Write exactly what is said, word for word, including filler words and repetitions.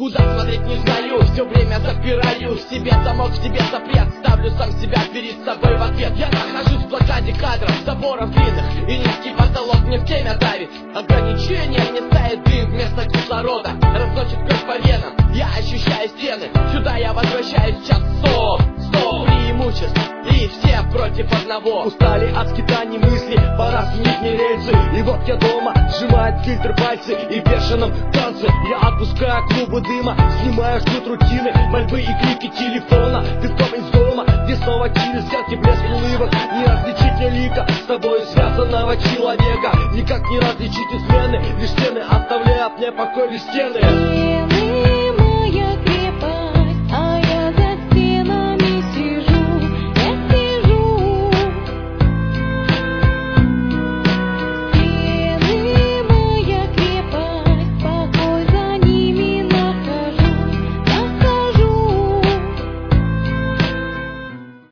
Куда смотреть не знаю, все время запираю в себе замок, в себе запрет. Ставлю сам себя перед собой в ответ. Я нахожусь в блокаде кадров, заборов длинных, и низкий потолок мне в темя давит. Ограничения мне ставит дым вместо кислорода, разносит кровь по венам. Я ощущаю стены, сюда я возвращаюсь сейчас. Стоп, стоп, преимуществ, и все против одного. Устали от скитаний мысли, пора сменить мне рельсы. И вот я дома, сжимает фильтр пальцы, и в бешеном танце я отпускаю клубы дыма. Снимаю жгут рутины, мольбы и крики телефона. Ты в том из дома, где снова через сетки блеск улыбок. Не различить мне лика с тобой связанного человека. Никак не различить измены, лишь стены оставляют мне покой, лишь стены.